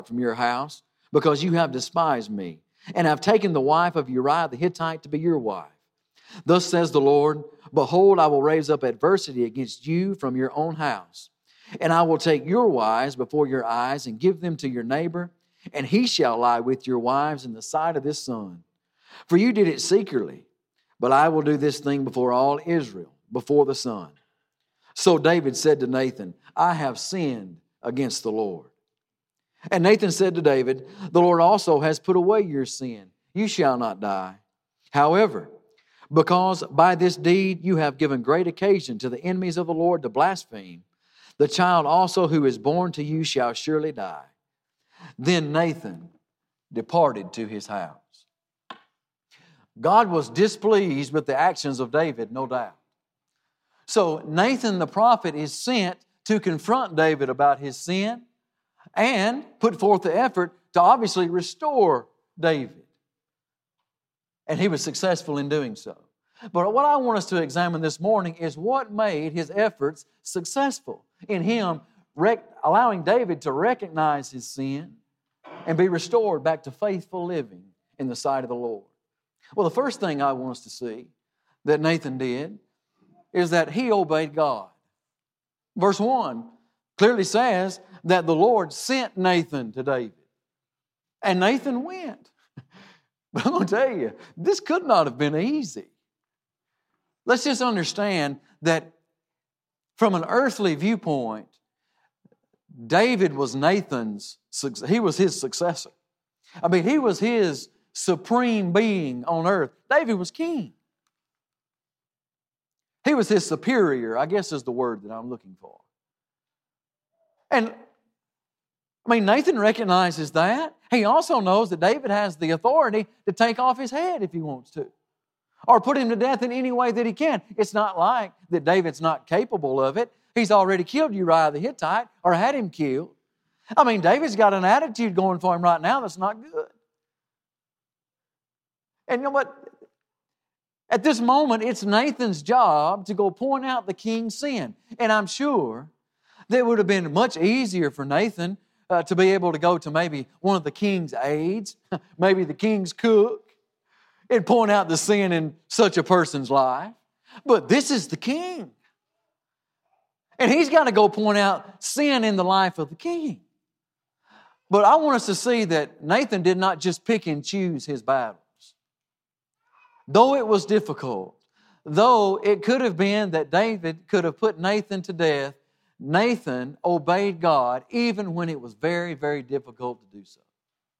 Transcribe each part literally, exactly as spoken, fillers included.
from your house, because you have despised me, and have taken the wife of Uriah the Hittite to be your wife. Thus says the Lord, behold, I will raise up adversity against you from your own house, and I will take your wives before your eyes and give them to your neighbor, and he shall lie with your wives in the sight of this sun. For you did it secretly, but I will do this thing before all Israel, before the sun. So David said to Nathan, I have sinned against the Lord. And Nathan said to David, the Lord also has put away your sin. You shall not die. However, because by this deed you have given great occasion to the enemies of the Lord to blaspheme, the child also who is born to you shall surely die. Then Nathan departed to his house. God was displeased with the actions of David, no doubt. So Nathan the prophet is sent to confront David about his sin and put forth the effort to obviously restore David. And he was successful in doing so. But what I want us to examine this morning is what made his efforts successful in him rec- allowing David to recognize his sin and be restored back to faithful living in the sight of the Lord. Well, the first thing I want us to see that Nathan did is that he obeyed God. Verse one clearly says that the Lord sent Nathan to David. And Nathan went. But I'm going to tell you, this could not have been easy. Let's just understand that from an earthly viewpoint, David was Nathan's, he was his successor. I mean, he was his supreme being on earth. David was king. He was his superior, I guess is the word that I'm looking for. And, I mean, Nathan recognizes that. He also knows that David has the authority to take off his head if he wants to, or put him to death in any way that he can. It's not like that David's not capable of it. He's already killed Uriah the Hittite, or had him killed. I mean, David's got an attitude going for him right now that's not good. And you know what? At this moment, it's Nathan's job to go point out the king's sin. And I'm sure that it would have been much easier for Nathan uh, to be able to go to maybe one of the king's aides, maybe the king's cook, and point out the sin in such a person's life. But this is the king. And he's got to go point out sin in the life of the king. But I want us to see that Nathan did not just pick and choose his battles. Though it was difficult, though it could have been that David could have put Nathan to death, Nathan obeyed God even when it was very, very difficult to do so.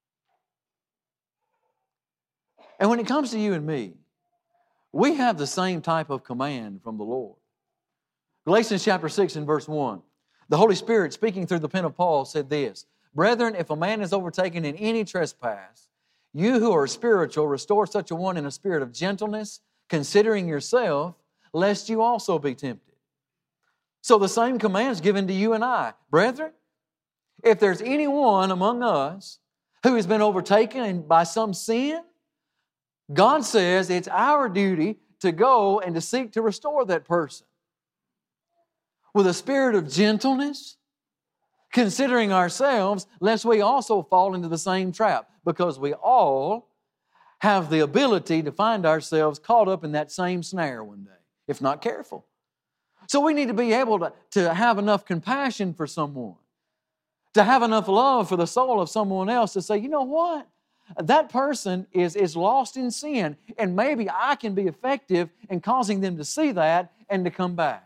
And when it comes to you and me, we have the same type of command from the Lord. Galatians chapter six and verse one. The Holy Spirit, speaking through the pen of Paul, said this, Brethren, if a man is overtaken in any trespass, you who are spiritual, restore such a one in a spirit of gentleness, considering yourself, lest you also be tempted. So the same command is given to you and I. Brethren, if there's anyone among us who has been overtaken by some sin, God says it's our duty to go and to seek to restore that person with a spirit of gentleness, considering ourselves, lest we also fall into the same trap, because we all have the ability to find ourselves caught up in that same snare one day, if not careful. So we need to be able to, to have enough compassion for someone, to have enough love for the soul of someone else to say, you know what? That person is, is lost in sin, and maybe I can be effective in causing them to see that and to come back.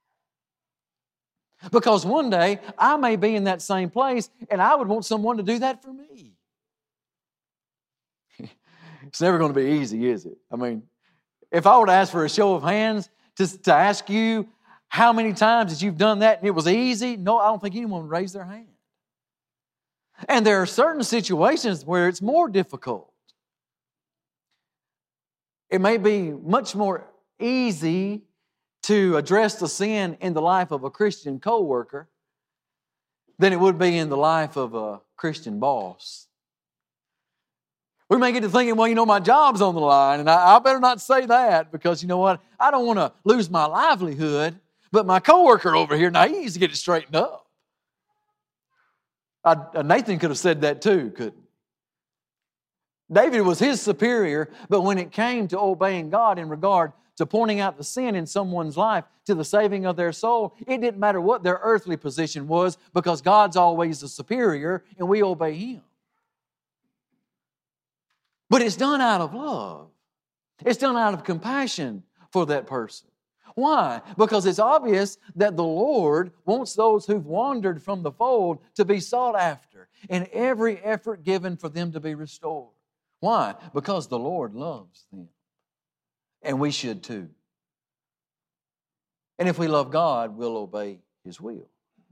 Because one day, I may be in that same place, and I would want someone to do that for me. It's never going to be easy, is it? I mean, if I were to ask for a show of hands to, to ask you how many times that you've done that and it was easy, no, I don't think anyone would raise their hand. And there are certain situations where it's more difficult. It may be much more easy to address the sin in the life of a Christian co-worker than it would be in the life of a Christian boss. We may get to thinking, well, you know, my job's on the line, and I, I better not say that because, you know what, I don't want to lose my livelihood, but my coworker over here, now he needs to get it straightened up. Uh, Nathan could have said that too, couldn't he? David was his superior, but when it came to obeying God in regard to pointing out the sin in someone's life to the saving of their soul, it didn't matter what their earthly position was, because God's always the superior and we obey Him. But it's done out of love. It's done out of compassion for that person. Why? Because it's obvious that the Lord wants those who've wandered from the fold to be sought after, and every effort given for them to be restored. Why? Because the Lord loves them. And we should too. And if we love God, we'll obey His will.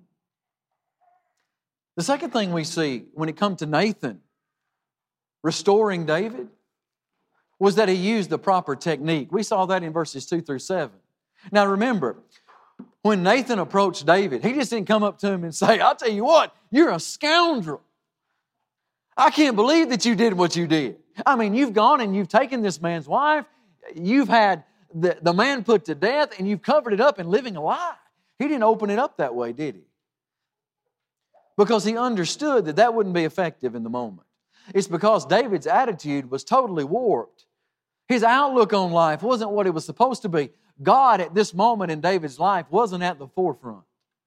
The second thing we see when it comes to Nathan restoring David was that he used the proper technique. We saw that in verses two through seven. Now remember, when Nathan approached David, he just didn't come up to him and say, I'll tell you what, you're a scoundrel. I can't believe that you did what you did. I mean, you've gone and you've taken this man's wife, you've had the, the man put to death, and you've covered it up and living a lie. He didn't open it up that way, did he? Because he understood that that wouldn't be effective in the moment. It's because David's attitude was totally warped. His outlook on life wasn't what it was supposed to be. God at this moment in David's life wasn't at the forefront.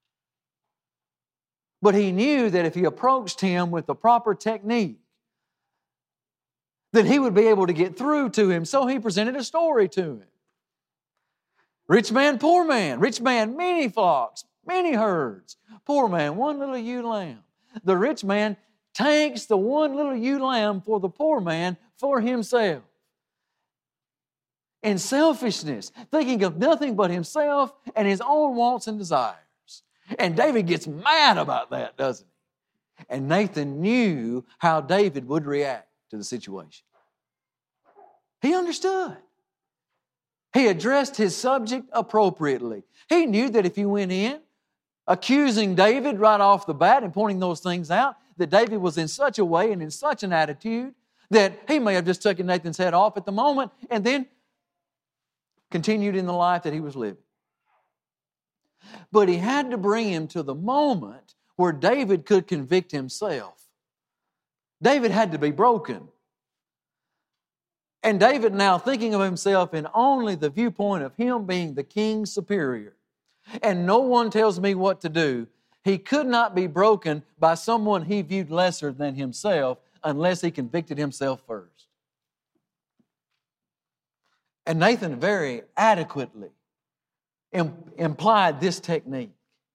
But he knew that if he approached him with the proper technique, then he would be able to get through to him. So he presented a story to him. Rich man, poor man. Rich man, many flocks, many herds. Poor man, one little ewe lamb. The rich man takes the one little ewe lamb for the poor man for himself. In selfishness, thinking of nothing but himself and his own wants and desires. And David gets mad about that, doesn't he? And Nathan knew how David would react to the situation. He understood. He addressed his subject appropriately. He knew that if he went in accusing David right off the bat and pointing those things out, that David was in such a way and in such an attitude that he may have just taken Nathan's head off at the moment and then continued in the life that he was living. But he had to bring him to the moment where David could convict himself. David had to be broken. And David now thinking of himself in only the viewpoint of him being the king superior. And no one tells me what to do. He could not be broken by someone he viewed lesser than himself unless he convicted himself first. And Nathan very adequately implied this technique.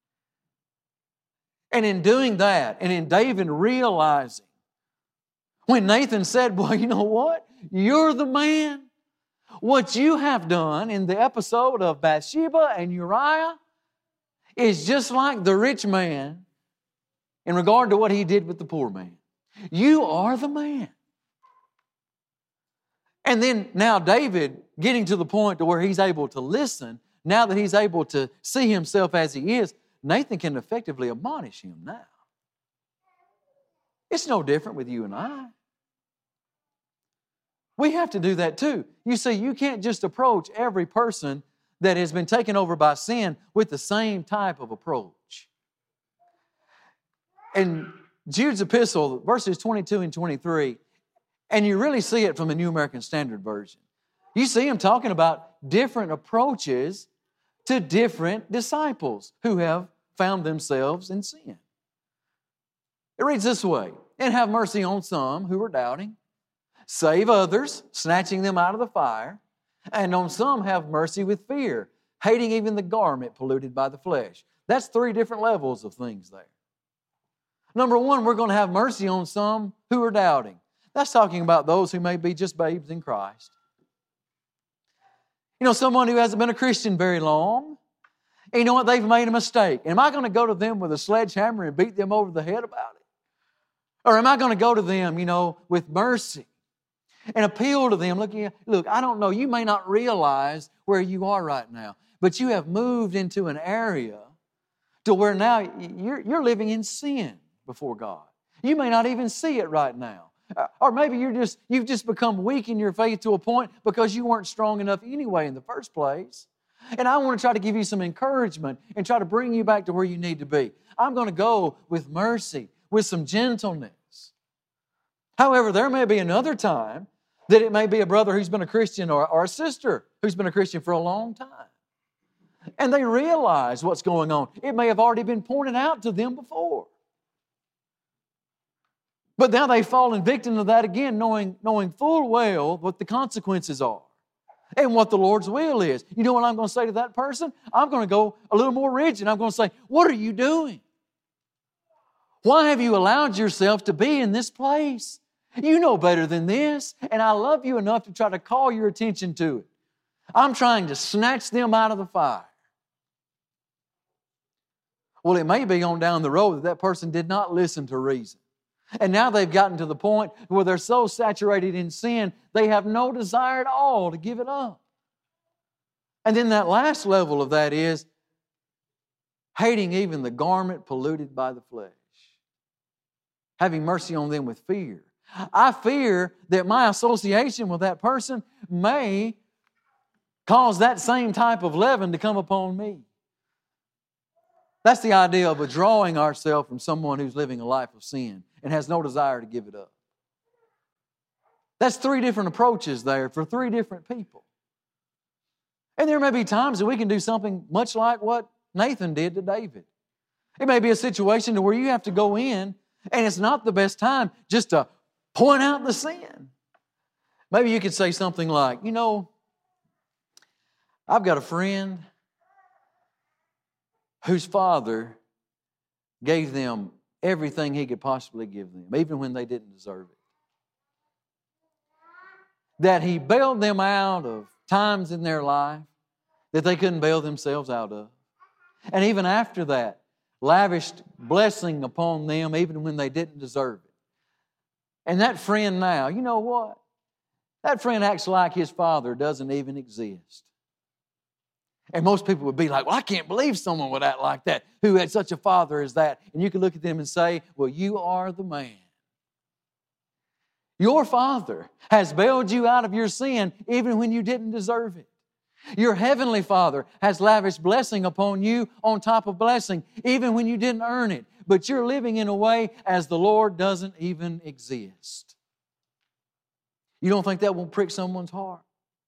And in doing that, and in David realizing, when Nathan said, well, you know what? You're the man. What you have done in the episode of Bathsheba and Uriah is just like the rich man in regard to what he did with the poor man. You are the man. And then now David getting to the point to where he's able to listen, now that he's able to see himself as he is, Nathan can effectively admonish him now. It's no different with you and I. We have to do that too. You see, you can't just approach every person that has been taken over by sin with the same type of approach. In Jude's epistle, verses twenty-two and twenty-three, and you really see it from the New American Standard Version. You see him talking about different approaches to different disciples who have found themselves in sin. It reads this way, and have mercy on some who are doubting, save others, snatching them out of the fire, and on some have mercy with fear, hating even the garment polluted by the flesh. That's three different levels of things there. Number one, we're going to have mercy on some who are doubting. That's talking about those who may be just babes in Christ. You know, someone who hasn't been a Christian very long, and you know what, they've made a mistake. Am I going to go to them with a sledgehammer and beat them over the head about it? Or am I going to go to them, you know, with mercy and appeal to them? Look, look, I don't know, you may not realize where you are right now, but you have moved into an area to where now you're, you're living in sin before God. You may not even see it right now. Or maybe you're just, you've just become weak in your faith to a point because you weren't strong enough anyway in the first place. And I want to try to give you some encouragement and try to bring you back to where you need to be. I'm going to go with mercy, with some gentleness. However, there may be another time that it may be a brother who's been a Christian or, or a sister who's been a Christian for a long time. And they realize what's going on. It may have already been pointed out to them before. But now they've fallen victim to that again, knowing, knowing full well what the consequences are and what the Lord's will is. You know what I'm going to say to that person? I'm going to go a little more rigid. I'm going to say, what are you doing? Why have you allowed yourself to be in this place? You know better than this, and I love you enough to try to call your attention to it. I'm trying to snatch them out of the fire. Well, it may be on down the road that that person did not listen to reason. And now they've gotten to the point where they're so saturated in sin, they have no desire at all to give it up. And then that last level of that is hating even the garment polluted by the flesh. Having mercy on them with fear. I fear that my association with that person may cause that same type of leaven to come upon me. That's the idea of withdrawing ourselves from someone who's living a life of sin and has no desire to give it up. That's three different approaches there for three different people. And there may be times that we can do something much like what Nathan did to David. It may be a situation to where you have to go in and it's not the best time just to point out the sin. Maybe you could say something like, you know, I've got a friend whose father gave them everything he could possibly give them, even when they didn't deserve it. That he bailed them out of times in their life that they couldn't bail themselves out of. And even after that, lavished blessing upon them even when they didn't deserve it. And that friend now, you know what? That friend acts like his father doesn't even exist. And most people would be like, well, I can't believe someone would act like that, who had such a father as that. And you can look at them and say, well, you are the man. Your father has bailed you out of your sin even when you didn't deserve it. Your heavenly Father has lavished blessing upon you on top of blessing, even when you didn't earn it. But you're living in a way as the Lord doesn't even exist. You don't think that won't prick someone's heart?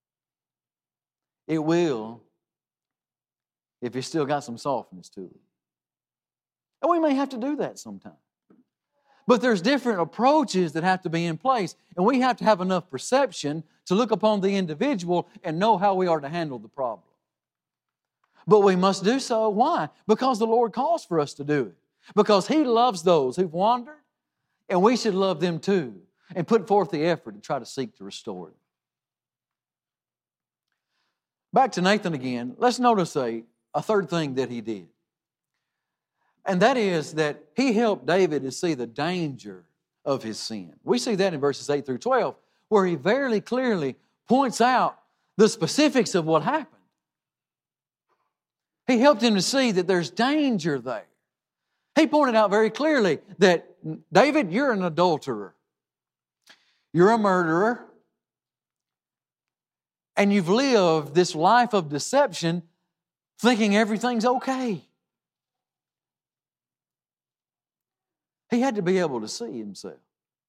It will, if you still got some softness to it. And we may have to do that sometime. But there's different approaches that have to be in place. And we have to have enough perception to look upon the individual and know how we are to handle the problem. But we must do so. Why? Because the Lord calls for us to do it. Because He loves those who've wandered, and we should love them too, and put forth the effort to try to seek to restore them. Back to Nathan again, let's notice a, a third thing that he did. And that is that he helped David to see the danger of his sin. We see that in verses eight through twelve, where he very clearly points out the specifics of what happened. He helped him to see that there's danger there. He pointed out very clearly that, David, you're an adulterer. You're a murderer. And you've lived this life of deception thinking everything's okay. He had to be able to see himself.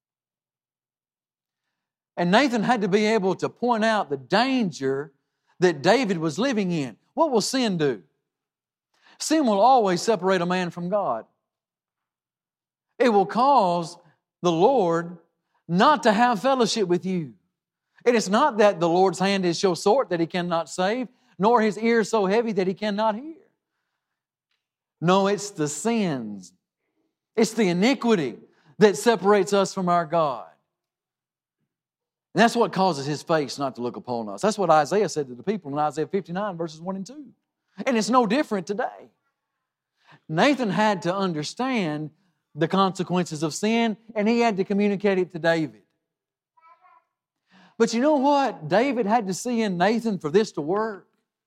And Nathan had to be able to point out the danger that David was living in. What will sin do? Sin will always separate a man from God. It will cause the Lord not to have fellowship with you. It is not that the Lord's hand is so short that He cannot save, nor His ear so heavy that He cannot hear. No, it's the sins. It's the iniquity that separates us from our God. And that's what causes His face not to look upon us. That's what Isaiah said to the people in Isaiah fifty-nine, verses one and two. And it's no different today. Nathan had to understand the consequences of sin, and he had to communicate it to David. But you know what David had to see in Nathan for this to work?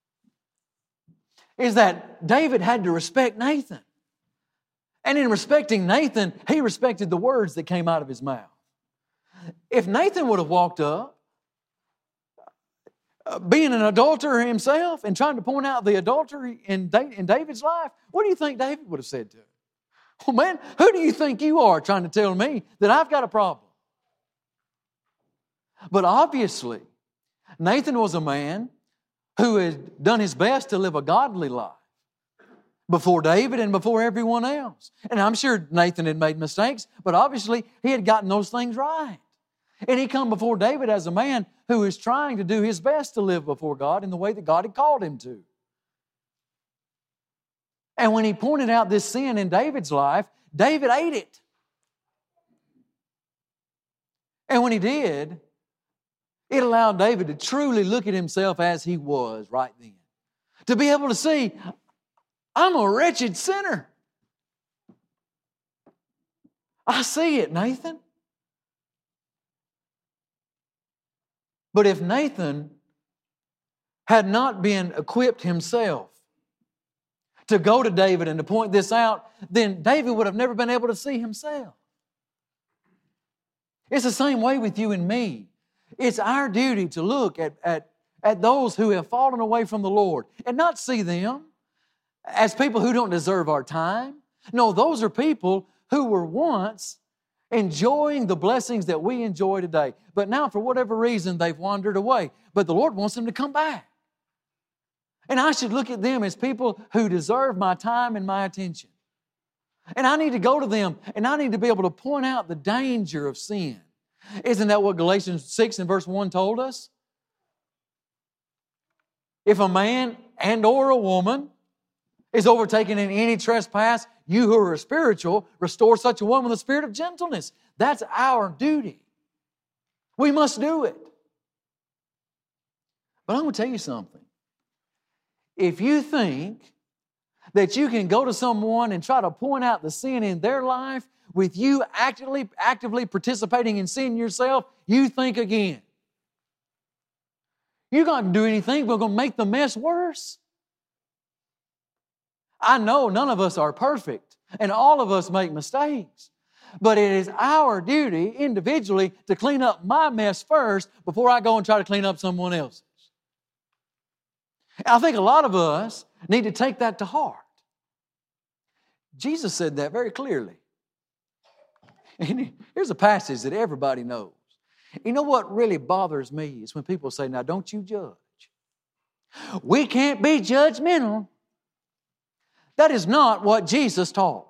Is that David had to respect Nathan. And in respecting Nathan, he respected the words that came out of his mouth. If Nathan would have walked up, uh, being an adulterer himself and trying to point out the adultery in, da- in David's life, what do you think David would have said to him? Well, man, who do you think you are trying to tell me that I've got a problem? But obviously, Nathan was a man who had done his best to live a godly life before David and before everyone else. And I'm sure Nathan had made mistakes, but obviously he had gotten those things right. And he come before David as a man who is trying to do his best to live before God in the way that God had called him to. And when he pointed out this sin in David's life, David ate it. And when he did, it allowed David to truly look at himself as he was right then. To be able to see, I'm a wretched sinner. I see it, Nathan. But if Nathan had not been equipped himself to go to David and to point this out, then David would have never been able to see himself. It's the same way with you and me. It's our duty to look at, at, at those who have fallen away from the Lord and not see them as people who don't deserve our time. No, those are people who were once enjoying the blessings that we enjoy today. But now, for whatever reason, they've wandered away. But the Lord wants them to come back. And I should look at them as people who deserve my time and my attention. And I need to go to them, and I need to be able to point out the danger of sin. Isn't that what Galatians six and verse one told us? If a man and or a woman is overtaken in any trespass, you who are spiritual, restore such a one with a spirit of gentleness. That's our duty. We must do it. But I'm going to tell you something. If you think that you can go to someone and try to point out the sin in their life with you actively, actively participating in sin yourself, you think again. You're not going to do anything but going to make the mess worse. I know none of us are perfect, and all of us make mistakes. But it is our duty individually to clean up my mess first before I go and try to clean up someone else's. I think a lot of us need to take that to heart. Jesus said that very clearly. And here's a passage that everybody knows. You know what really bothers me is when people say, now don't you judge. We can't be judgmental. That is not what Jesus taught.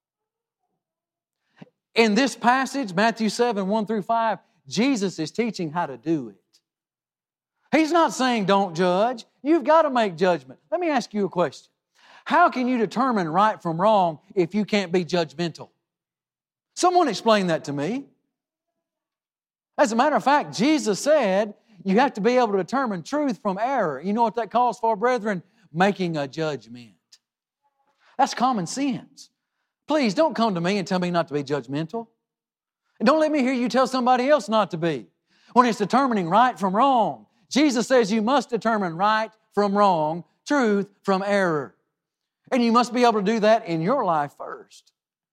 In this passage, Matthew seven, one through five, Jesus is teaching how to do it. He's not saying don't judge. You've got to make judgment. Let me ask you a question. How can you determine right from wrong if you can't be judgmental? Someone explain that to me. As a matter of fact, Jesus said you have to be able to determine truth from error. You know what that calls for, brethren? Making a judgment. That's common sense. Please don't come to me and tell me not to be judgmental. And don't let me hear you tell somebody else not to be. When it's determining right from wrong, Jesus says you must determine right from wrong, truth from error. And you must be able to do that in your life first.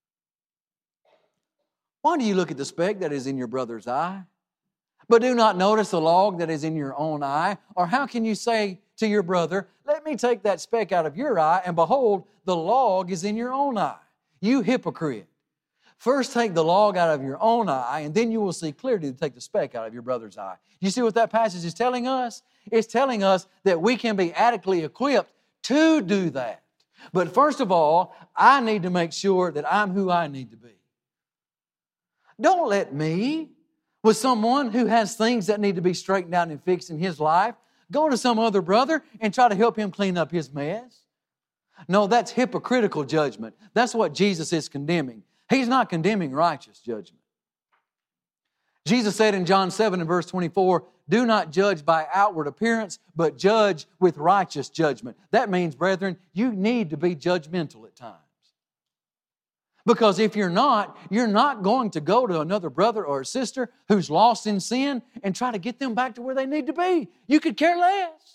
Why do you look at the speck that is in your brother's eye, but do not notice the log that is in your own eye? Or how can you say to your brother, let me take that speck out of your eye, and behold, the log is in your own eye? You hypocrite. First take the log out of your own eye, and then you will see clearly to take the speck out of your brother's eye. You see what that passage is telling us? It's telling us that we can be adequately equipped to do that. But first of all, I need to make sure that I'm who I need to be. Don't let me, with someone who has things that need to be straightened out and fixed in his life, go to some other brother and try to help him clean up his mess. No, that's hypocritical judgment. That's what Jesus is condemning. He's not condemning righteous judgment. Jesus said in John seven and verse twenty-four, do not judge by outward appearance, but judge with righteous judgment. That means, brethren, you need to be judgmental at times. Because if you're not, you're not going to go to another brother or sister who's lost in sin and try to get them back to where they need to be. You could care less.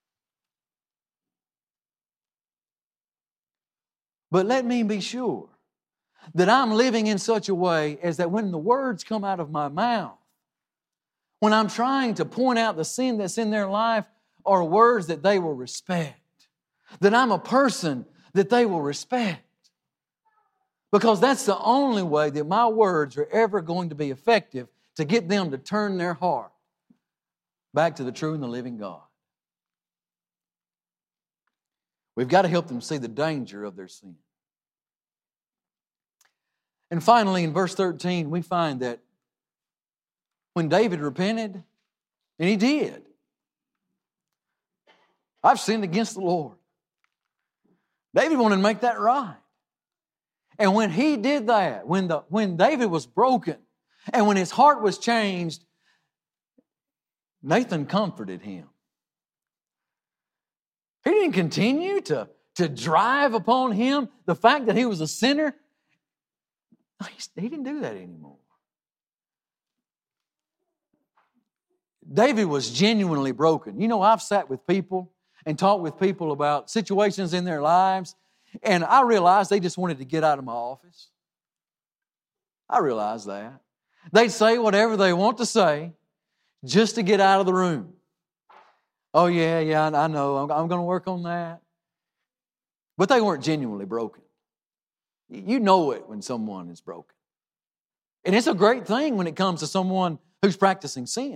But let me be sure that I'm living in such a way as that when the words come out of my mouth, when I'm trying to point out the sin that's in their life, are words that they will respect. That I'm a person that they will respect. Because that's the only way that my words are ever going to be effective to get them to turn their heart back to the true and the living God. We've got to help them see the danger of their sin. And finally, in verse thirteen, we find that when David repented, and he did, I've sinned against the Lord. David wanted to make that right. And when he did that, when, the, when David was broken, and when his heart was changed, Nathan comforted him. He didn't continue to, to drive upon him the fact that he was a sinner. He didn't do that anymore. David was genuinely broken. You know, I've sat with people and talked with people about situations in their lives, and I realized they just wanted to get out of my office. I realized that. They'd say whatever they want to say just to get out of the room. Oh, yeah, yeah, I know. I'm, I'm going to work on that. But they weren't genuinely broken. You know it when someone is broken. And it's a great thing when it comes to someone who's practicing sin.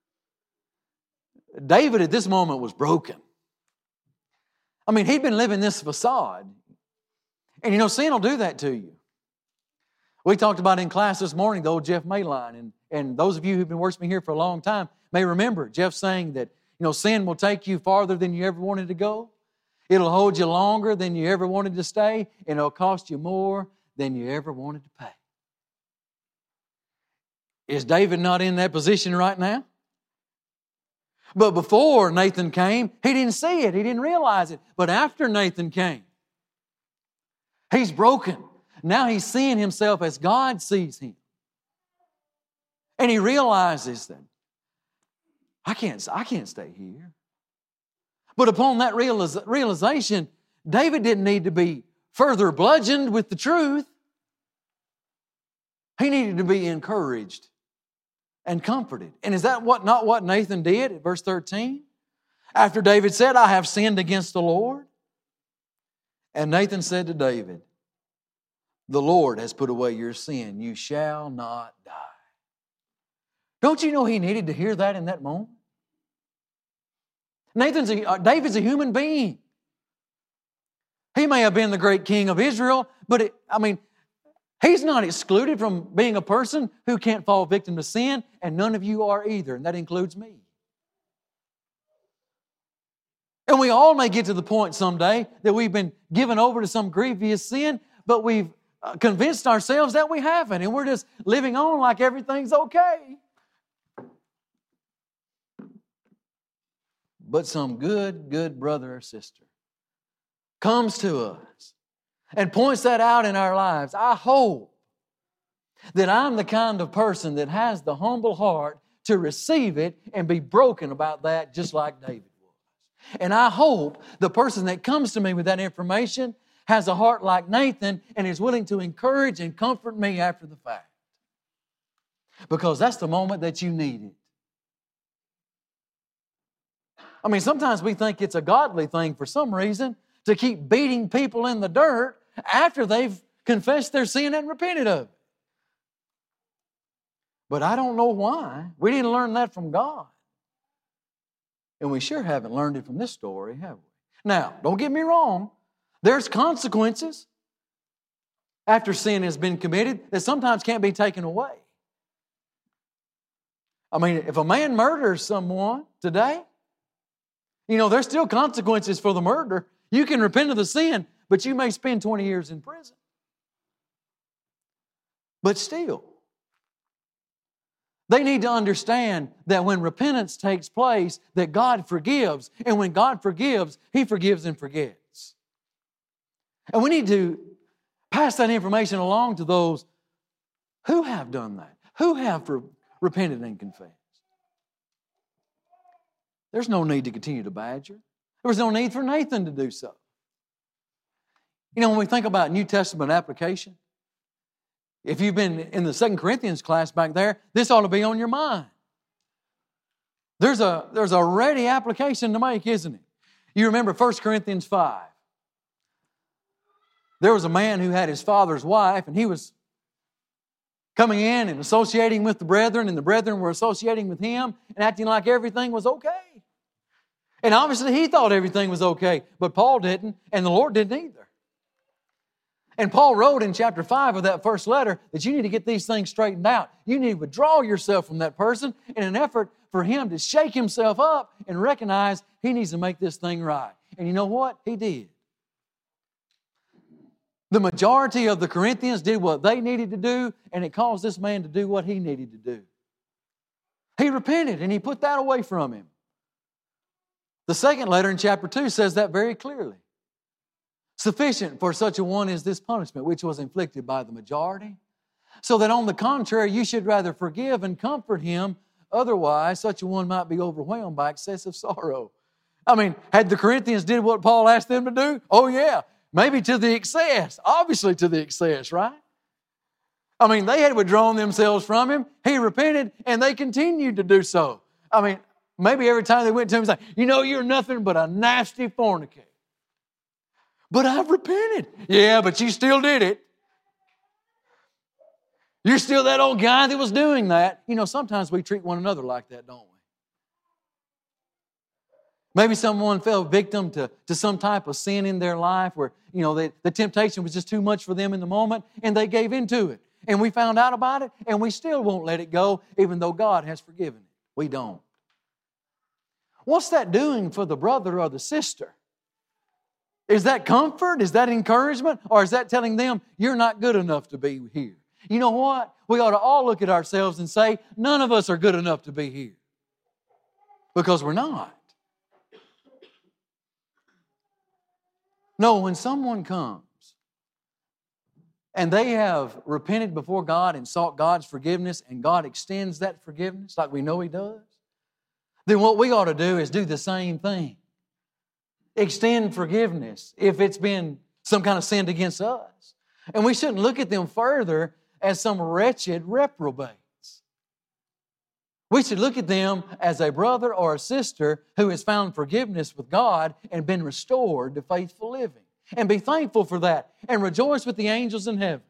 David at this moment was broken. I mean, he'd been living this facade. And you know, sin will do that to you. We talked about in class this morning the old Jeff Mayline. And, and those of you who've been worshiping here for a long time may remember Jeff saying that, you know, sin will take you farther than you ever wanted to go. It'll hold you longer than you ever wanted to stay. And it'll cost you more than you ever wanted to pay. Is David not in that position right now? But before Nathan came, he didn't see it. He didn't realize it. But after Nathan came, he's broken. Now he's seeing himself as God sees him. And he realizes that I can't, I can't stay here. But upon that realiz- realization, David didn't need to be further bludgeoned with the truth. He needed to be encouraged and comforted. And is that what not what Nathan did at verse thirteen? After David said, I have sinned against the Lord. And Nathan said to David, the Lord has put away your sin. You shall not die. Don't you know he needed to hear that in that moment? Nathan's a, uh, David's a human being. He may have been the great king of Israel, but it, I mean, he's not excluded from being a person who can't fall victim to sin, and none of you are either, and that includes me. And we all may get to the point someday that we've been given over to some grievous sin, but we've convinced ourselves that we haven't, and we're just living on like everything's okay. But some good, good brother or sister comes to us and points that out in our lives. I hope that I'm the kind of person that has the humble heart to receive it and be broken about that just like David was. And I hope the person that comes to me with that information has a heart like Nathan and is willing to encourage and comfort me after the fact. Because that's the moment that you need it. I mean, sometimes we think it's a godly thing for some reason to keep beating people in the dirt after they've confessed their sin and repented of it. But I don't know why. We didn't learn that from God. And we sure haven't learned it from this story, have we? Now, don't get me wrong. There's consequences after sin has been committed that sometimes can't be taken away. I mean, if a man murders someone today, you know, there's still consequences for the murder. You can repent of the sin, but you may spend twenty years in prison. But still, they need to understand that when repentance takes place, that God forgives. And when God forgives, He forgives and forgets. And we need to pass that information along to those who have done that, who have repented and confessed. There's no need to continue to badger. There was no need for Nathan to do so. You know, when we think about New Testament application, if you've been in the Second Corinthians class back there, this ought to be on your mind. There's a, there's a ready application to make, isn't it? You remember First Corinthians five. There was a man who had his father's wife, and he was coming in and associating with the brethren, and the brethren were associating with him and acting like everything was okay. And obviously he thought everything was okay, but Paul didn't, and the Lord didn't either. And Paul wrote in chapter five of that first letter that you need to get these things straightened out. You need to withdraw yourself from that person in an effort for him to shake himself up and recognize he needs to make this thing right. And you know what? He did. The majority of the Corinthians did what they needed to do, and it caused this man to do what he needed to do. He repented, and he put that away from him. The second letter in chapter two says that very clearly. Sufficient for such a one is this punishment, which was inflicted by the majority, so that on the contrary, you should rather forgive and comfort him. Otherwise, such a one might be overwhelmed by excessive sorrow. I mean, had the Corinthians did what Paul asked them to do? Oh, yeah. Maybe to the excess. Obviously to the excess, right? I mean, they had withdrawn themselves from him. He repented, and they continued to do so. I mean, maybe every time they went to him, he's like, you know, you're nothing but a nasty fornicator. But I've repented. Yeah, but you still did it. You're still that old guy that was doing that. You know, sometimes we treat one another like that, don't we? Maybe someone fell victim to, to some type of sin in their life where, you know, they, the temptation was just too much for them in the moment, and they gave into it. And we found out about it, and we still won't let it go, even though God has forgiven it. We don't. What's that doing for the brother or the sister? Is that comfort? Is that encouragement? Or is that telling them, you're not good enough to be here? You know what? We ought to all look at ourselves and say, none of us are good enough to be here. Because we're not. No, when someone comes and they have repented before God and sought God's forgiveness, and God extends that forgiveness like we know He does, then what we ought to do is do the same thing. Extend forgiveness if it's been some kind of sin against us. And we shouldn't look at them further as some wretched reprobates. We should look at them as a brother or a sister who has found forgiveness with God and been restored to faithful living. And be thankful for that and rejoice with the angels in heaven.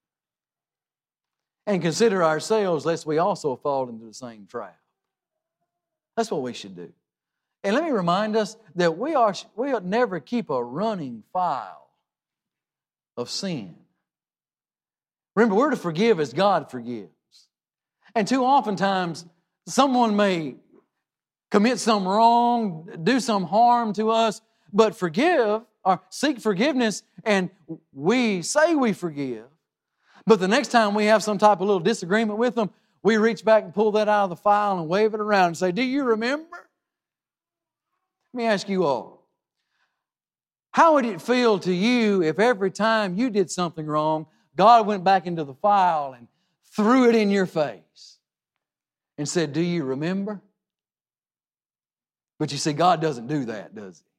And consider ourselves lest we also fall into the same trap. That's what we should do. And let me remind us that we are we ought never keep a running file of sin. Remember, we're to forgive as God forgives. And too oftentimes, someone may commit some wrong, do some harm to us, but forgive or seek forgiveness, and we say we forgive. But the next time we have some type of little disagreement with them, we reach back and pull that out of the file and wave it around and say, do you remember? Let me ask you all, how would it feel to you if every time you did something wrong, God went back into the file and threw it in your face and said, do you remember? But you see, God doesn't do that, does He?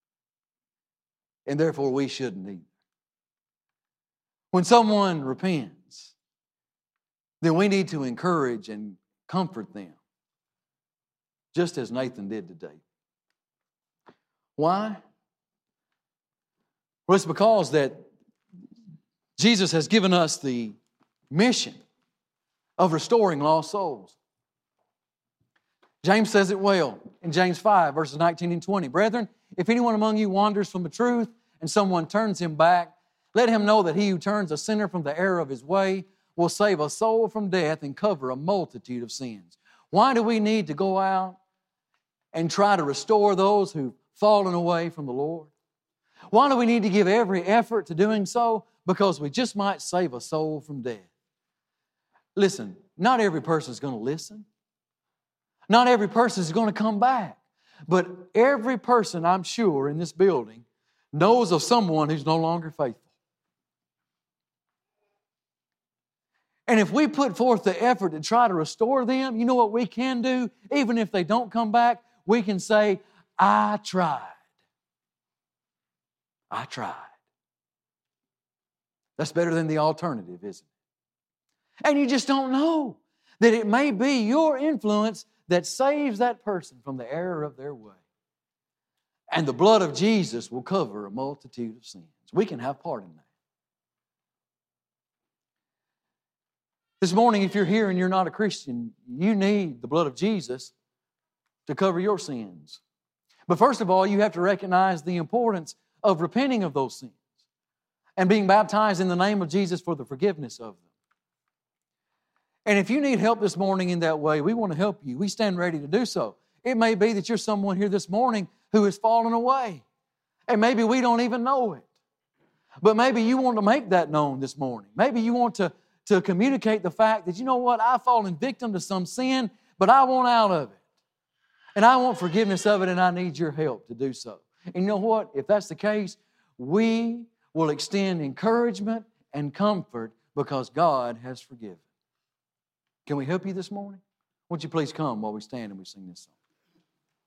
And therefore we shouldn't either. When someone repents, then we need to encourage and comfort them, just as Nathan did today. Why? Well, it's because that Jesus has given us the mission of restoring lost souls. James says it well in James five, verses nineteen and twenty. Brethren, if anyone among you wanders from the truth and someone turns him back, let him know that he who turns a sinner from the error of his way will save a soul from death and cover a multitude of sins. Why do we need to go out and try to restore those who've fallen away from the Lord? Why do we need to give every effort to doing so? Because we just might save a soul from death. Listen, not every person is going to listen. Not every person is going to come back. But every person, I'm sure, in this building knows of someone who's no longer faithful. And if we put forth the effort to try to restore them, you know what we can do? Even if they don't come back, we can say, I tried. I tried. That's better than the alternative, isn't it? And you just don't know that it may be your influence that saves that person from the error of their way. And the blood of Jesus will cover a multitude of sins. We can have part in that. This morning, if you're here and you're not a Christian, you need the blood of Jesus to cover your sins. But first of all, you have to recognize the importance of repenting of those sins and being baptized in the name of Jesus for the forgiveness of them. And if you need help this morning in that way, we want to help you. We stand ready to do so. It may be that you're someone here this morning who has fallen away. And maybe we don't even know it. But maybe you want to make that known this morning. Maybe you want to, to communicate the fact that, you know what, I've fallen victim to some sin, but I want out of it. And I want forgiveness of it, and I need your help to do so. And you know what? If that's the case, we will extend encouragement and comfort because God has forgiven. Can we help you this morning? Won't you please come while we stand and we sing this song?